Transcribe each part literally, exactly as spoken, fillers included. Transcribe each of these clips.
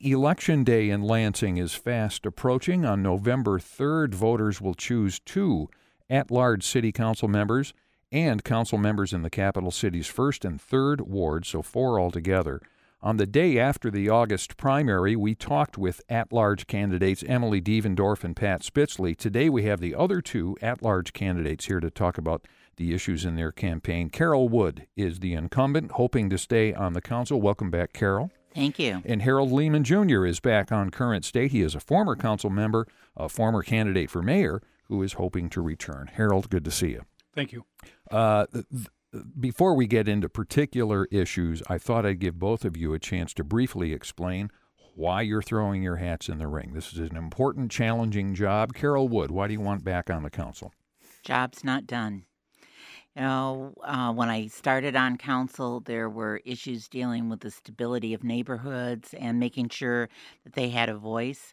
Election Day in Lansing is fast approaching. On November third, voters will choose two at-large city council members and council members in the capital city's first and third wards, so four altogether. On the day after the August primary, we talked with at-large candidates Emily Devendorf and Pat Spitzley. Today we have the other two at-large candidates here to talk about the issues in their campaign. Carol Wood is the incumbent, hoping to stay on the council. Welcome back, Carol. Thank you. And Harold Lehman Junior is back on current state. He is a former council member, a former candidate for mayor, who is hoping to return. Harold, good to see you. Thank you. Uh, th- before we get into particular issues, I thought I'd give both of you a chance to briefly explain why you're throwing your hats in the ring. This is an important, challenging job. Carol Wood, why do you want back on the council? Job's not done. You know, uh, when I started on council, there were issues dealing with the stability of neighborhoods and making sure that they had a voice.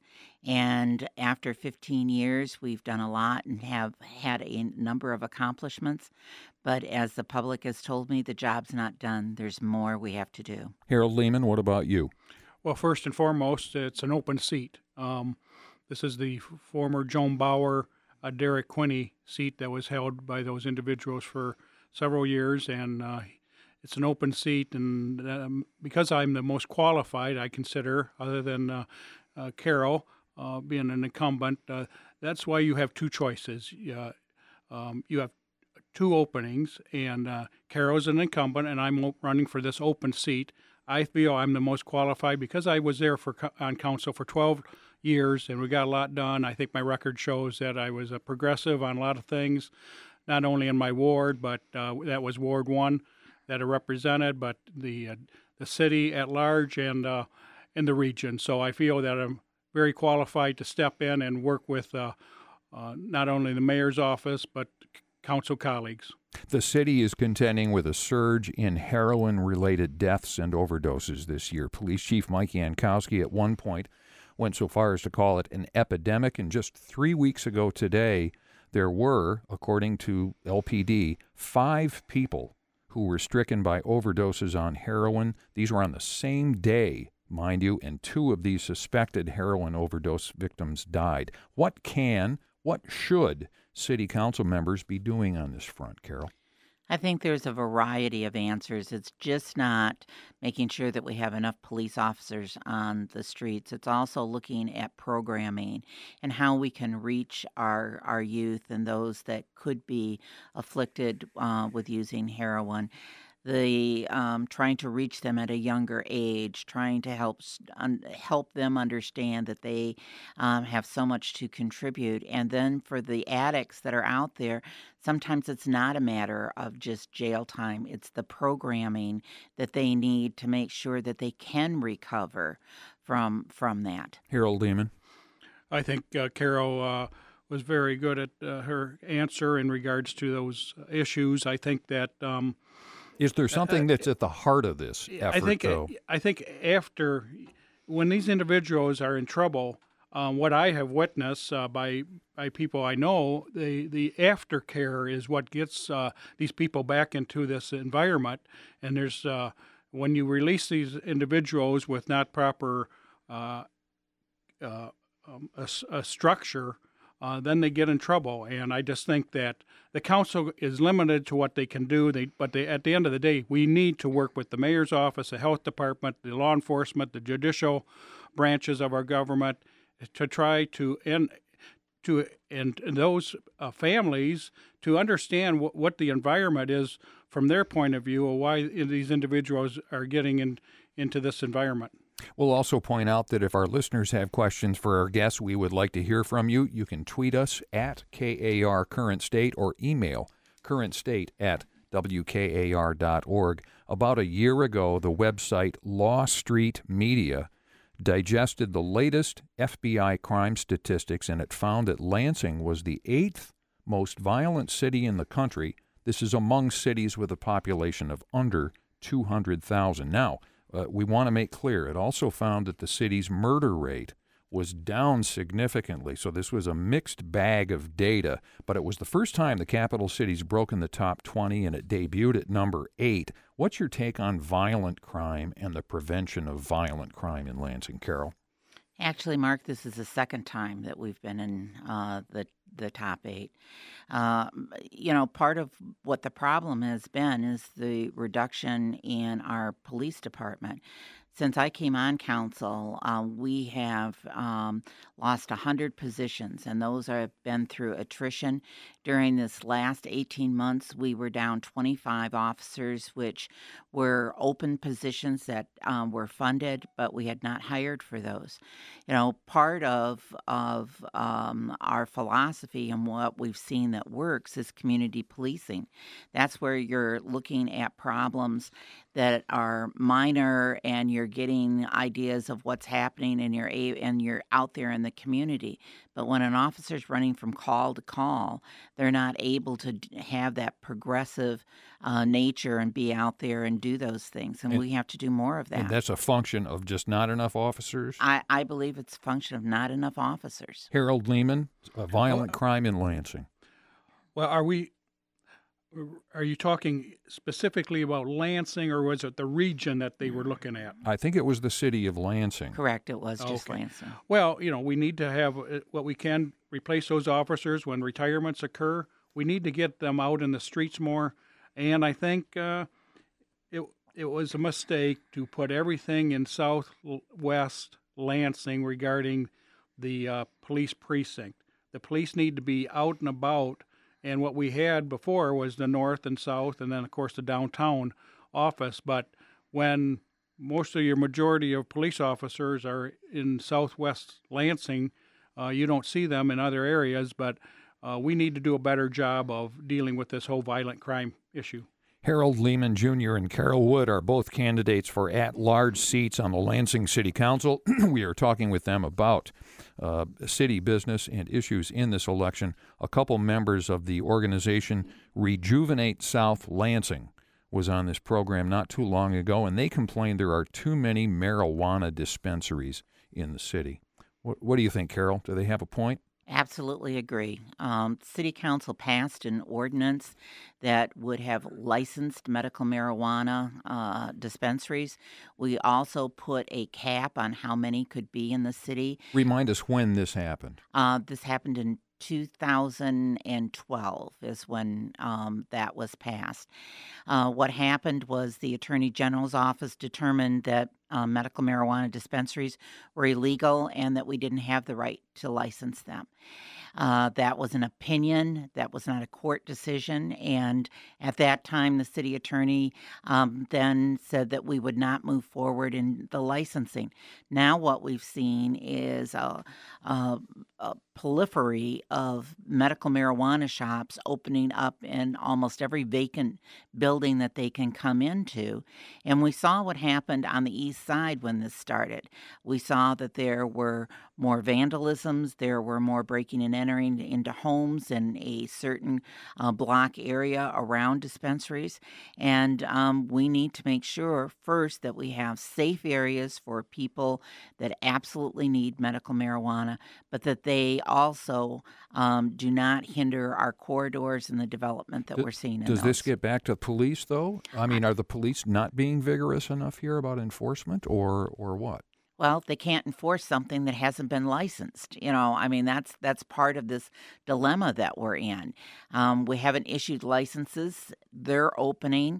And after fifteen years, we've done a lot and have had a number of accomplishments. But as the public has told me, the job's not done. There's more we have to do. Harold Lehman, what about you? Well, first and foremost, it's an open seat. Um, this is the f- former Joan Bauer, uh, Derek Quinney seat that was held by those individuals for several years, and uh, it's an open seat. And um, because I'm the most qualified, I consider, other than uh, uh, Carol uh, being an incumbent, uh, that's why you have two choices. Uh, um, you have two openings, and uh, Carol's an incumbent, and I'm running for this open seat. I feel I'm the most qualified because I was there for on council for twelve years, and we got a lot done. I think my record shows that I was a progressive on a lot of things, not only in my ward, but uh, that was Ward One that I represented, but the uh, the city at large and uh, in the region. So I feel that I'm very qualified to step in and work with uh, uh, not only the mayor's office, but council colleagues. The city is contending with a surge in heroin-related deaths and overdoses this year. Police Chief Mike Yankowski at one point went so far as to call it an epidemic, and just three weeks ago today, there were, according to L P D, five people who were stricken by overdoses on heroin. These were on the same day, mind you, and two of these suspected heroin overdose victims died. What can, what should city council members be doing on this front, Carol? I think there's a variety of answers. It's just not making sure that we have enough police officers on the streets. It's also looking at programming and how we can reach our, our youth and those that could be afflicted uh, with using heroin. The um, trying to reach them at a younger age, trying to help s- un- help them understand that they um, have so much to contribute. And then for the addicts that are out there, sometimes it's not a matter of just jail time. It's the programming that they need to make sure that they can recover from from that. Harold Lehman. I think uh, Carol uh, was very good at uh, her answer in regards to those issues. I think that um, Is there something that's at the heart of this effort, I think though? I think after when these individuals are in trouble, um, what I have witnessed uh, by by people I know, the the aftercare is what gets uh, these people back into this environment. And there's uh, when you release these individuals with not proper uh, uh, um, a, a structure. Uh, then they get in trouble, and I just think that the council is limited to what they can do. They, but they, at the end of the day, we need to work with the mayor's office, the health department, the law enforcement, the judicial branches of our government to try to end to and, and those uh, families to understand what, what the environment is from their point of view, or why these individuals are getting in, into this environment. We'll also point out that if our listeners have questions for our guests, we would like to hear from you. You can tweet us at K A R Current State or email currentstate at W K A R dot org. About a year ago, the website Law Street Media digested the latest F B I crime statistics, and it found that Lansing was the eighth most violent city in the country. This is among cities with a population of under two hundred thousand. Now, Uh, we want to make clear, it also found that the city's murder rate was down significantly. So this was a mixed bag of data, but it was the first time the capital city's broken the top twenty, and it debuted at number eight. What's your take on violent crime and the prevention of violent crime in Lansing, Carol? Actually, Mark, this is the second time that we've been in uh, the the top eight. Uh, you know, part of what the problem has been is the reduction in our police department. Since I came on council, uh, we have um, lost one hundred positions, and those have been through attrition. During this last eighteen months, we were down twenty-five officers, which were open positions that um, were funded, but we had not hired for those. You know, part of of um, our philosophy and what we've seen that works is community policing. That's where you're looking at problems that are minor, and you're getting ideas of what's happening, and you're a- and you're out there in the community. But when an officer's running from call to call, they're not able to d- have that progressive uh, nature and be out there and do those things. And, And- we have to do more of And that. that's a function of just not enough officers. I, I believe it's a function of not enough officers. Harold Lehman, a violent crime in Lansing. Well, are we? Are you talking specifically about Lansing, or was it the region that they were looking at? I think it was the city of Lansing. Correct, it was just Okay. Lansing. Well, you know, we need to have uh, what we can replace those officers when retirements occur. We need to get them out in the streets more, and I think uh, it it was a mistake to put everything in southwest Lansing regarding the uh, police precinct. The police need to be out and about, and what we had before was the north and south, and then of course the downtown office. But when most of your majority of police officers are in southwest Lansing, uh, you don't see them in other areas. But uh, we need to do a better job of dealing with this whole violent crime issue. Harold Lehman Junior and Carol Wood are both candidates for at-large seats on the Lansing City Council. We are talking with them about uh, city business and issues in this election. A couple members of the organization Rejuvenate South Lansing was on this program not too long ago, and they complained there are too many marijuana dispensaries in the city. What, what do you think, Carol? Do they have a point? Absolutely agree. Um, City Council passed an ordinance that would have licensed medical marijuana uh, dispensaries. We also put a cap on how many could be in the city. Remind us when this happened. Uh, this happened in two thousand twelve is when um, that was passed. Uh, what happened was the Attorney General's office determined that uh, medical marijuana dispensaries were illegal and that we didn't have the right to license them. Uh, that was an opinion. That was not a court decision. And at that time, the city attorney um, then said that we would not move forward in the licensing. Now, what we've seen is a, a, a proliferation of medical marijuana shops opening up in almost every vacant building that they can come into. And we saw what happened on the east side when this started. We saw that there were more vandalisms, there were more breaking and entering into homes in a certain uh, block area around dispensaries. And um, we need to make sure first that we have safe areas for people that absolutely need medical marijuana, but that they also um, do not hinder our corridors and the development that Do- we're seeing in Does those. this get back to police, though? I mean, are the police not being vigorous enough here about enforcement, or or what? Well, they can't enforce something that hasn't been licensed. You know, I mean, that's that's part of this dilemma that we're in. Um, we haven't issued licenses; they're opening.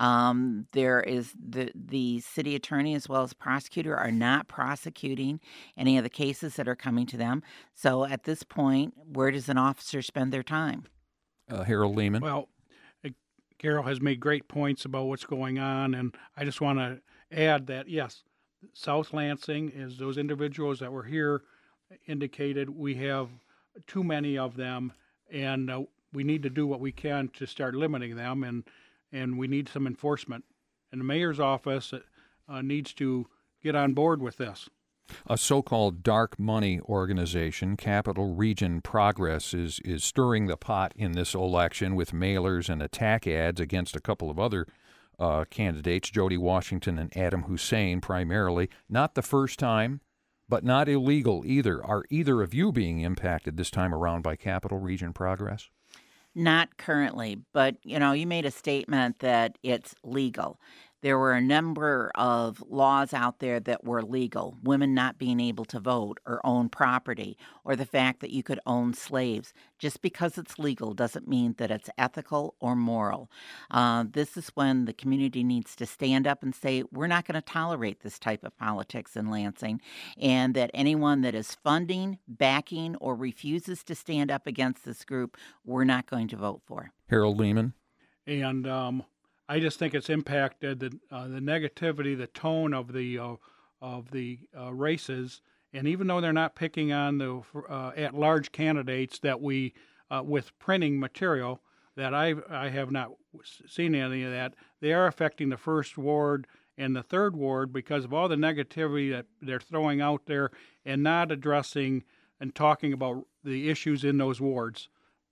Um, there is the the city attorney as well as prosecutor are not prosecuting any of the cases that are coming to them. So, at this point, where does an officer spend their time? Uh, Harold Lehman? Well, uh, Carol has made great points about what's going on, and I just want to add that, yes, South Lansing, as those individuals that were here indicated, we have too many of them, and uh, we need to do what we can to start limiting them, and, and we need some enforcement. And the mayor's office uh, needs to get on board with this. A so-called dark money organization, Capital Region Progress, is, is stirring the pot in this election with mailers and attack ads against a couple of other uh, candidates, Jody Washington and Adam Hussein primarily. Not the first time, but not illegal either. Are either of you being impacted this time around by Capital Region Progress? Not currently, but you know, you made a statement that it's legal. there were a number of laws out there that were legal, women not being able to vote or own property, or the fact that you could own slaves. Just because it's legal doesn't mean that it's ethical or moral. Uh, this is when the community needs to stand up and say, we're not going to tolerate this type of politics in Lansing, and that anyone that is funding, backing, or refuses to stand up against this group, we're not going to vote for. Harold Lehman. And um, I just think it's impacted the uh, the negativity, the tone of the uh, of the uh, races. And even though they're not picking on the uh, at-large candidates that we uh, with printing material, that I I have not seen any of that, they are affecting the first ward and the third ward because of all the negativity that they're throwing out there and not addressing and talking about the issues in those wards.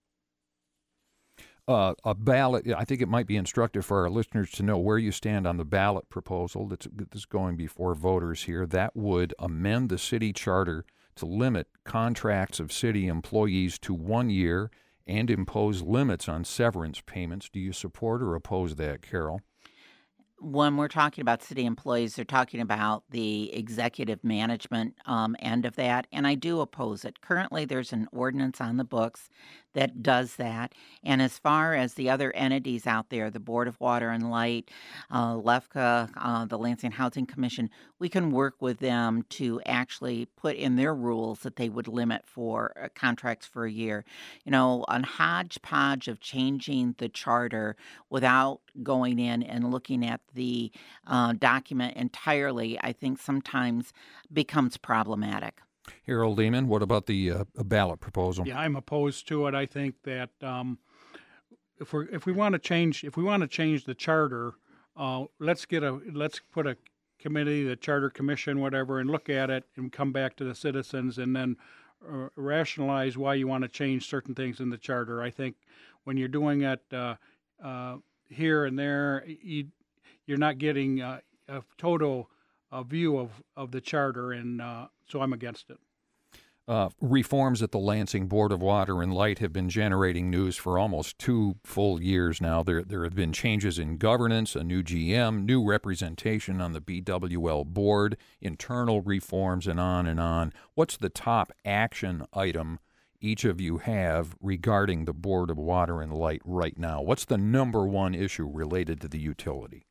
Uh, a ballot, I think it might be instructive for our listeners to know where you stand on the ballot proposal that's, that's going before voters here. That would amend the city charter to limit contracts of city employees to one year and impose limits on severance payments. Do you support or oppose that, Carol? When we're talking about city employees, they're talking about the executive management um, end of that, and I do oppose it. Currently, there's an ordinance on the books that does that, and as far as the other entities out there, the Board of Water and Light, uh, LEFCA, uh, the Lansing Housing Commission, we can work with them to actually put in their rules that they would limit for uh, contracts for a year. You know, a hodgepodge of changing the charter without going in and looking at the uh, document entirely, I think sometimes becomes problematic. Harold Lehman, what about the uh, ballot proposal? Yeah, I'm opposed to it. I think that um, if we if we want to change if we want to change the charter, uh, let's get a let's put a committee, the charter commission, whatever, and look at it and come back to the citizens and then uh, rationalize why you want to change certain things in the charter. I think when you're doing it uh, uh, here and there, you, you're not getting uh, a total uh, view of, of the charter, and uh, so I'm against it. Uh, reforms at the Lansing Board of Water and Light have been generating news for almost two full years now. There, there have been changes in governance, a new G M, new representation on the B W L board, internal reforms, and on and on. What's the top action item each of you have regarding the Board of Water and Light right now? What's the number one issue related to the utility?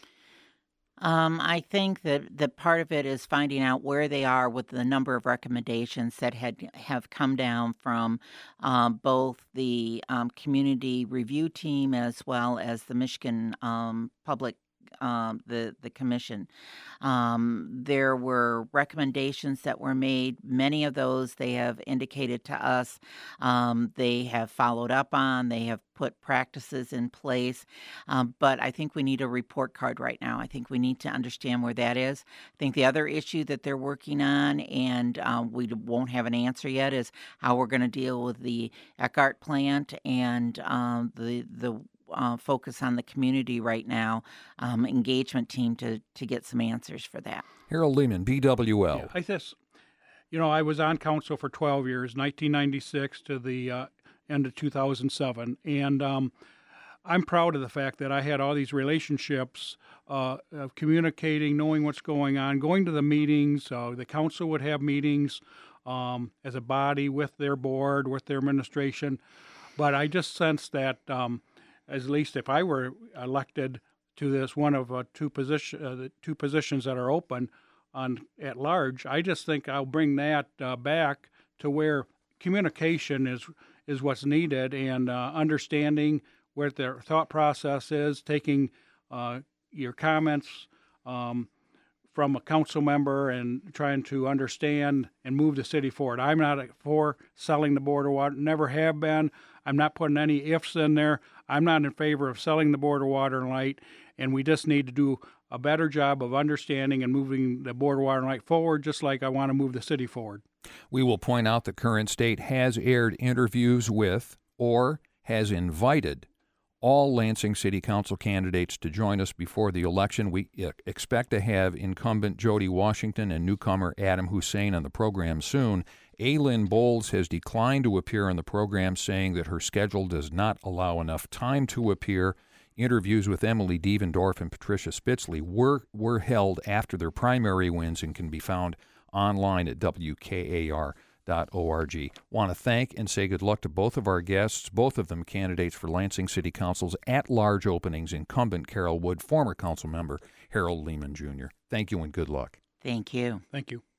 Um, I think that that part of it is finding out where they are with the number of recommendations that had have come down from um, both the um, community review team as well as the Michigan um, Public um, the the commission. Um, there were recommendations that were made. Many of those they have indicated to us um, they have followed up on. They have put practices in place. Um, but I think we need a report card right now. I think we need to understand where that is. I think the other issue that they're working on, and um, we won't have an answer yet, is how we're going to deal with the Eckhart plant and um, the the uh, focus on the community right now, um, engagement team to to get some answers for that. Harold Lehman, B W L. Yeah, I just, you know, I was on council for twelve years, nineteen ninety-six to the uh, end of two thousand seven, and um, I'm proud of the fact that I had all these relationships uh, of communicating, knowing what's going on, going to the meetings. Uh, the council would have meetings um, as a body with their board, with their administration, but I just sensed that um, at least if I were elected to this one of uh, two position, uh, the two positions that are open on at large, I just think I'll bring that uh, back to where communication is is what's needed, and uh, understanding where their thought process is, taking uh, your comments um, from a council member and trying to understand and move the city forward. I'm not for selling the Board of Water, never have been. I'm not putting any ifs in there. I'm not in favor of selling the Board of Water and Light, and we just need to do a better job of understanding and moving the Board of Water and Light forward, just like I want to move the city forward. We will point out the Current State has aired interviews with or has invited all Lansing City Council candidates to join us before the election. We expect to have incumbent Jody Washington and newcomer Adam Hussein on the program soon. Aylin Bowles has declined to appear on the program, saying that her schedule does not allow enough time to appear. Interviews with Emily Devendorf and Patricia Spitzley were, were held after their primary wins and can be found online at W K A R dot org. Want to thank and say good luck to both of our guests, both of them candidates for Lansing City Council's at-large openings, incumbent Carol Wood, former council member Harold Lehman Junior Thank you and good luck. Thank you. Thank you.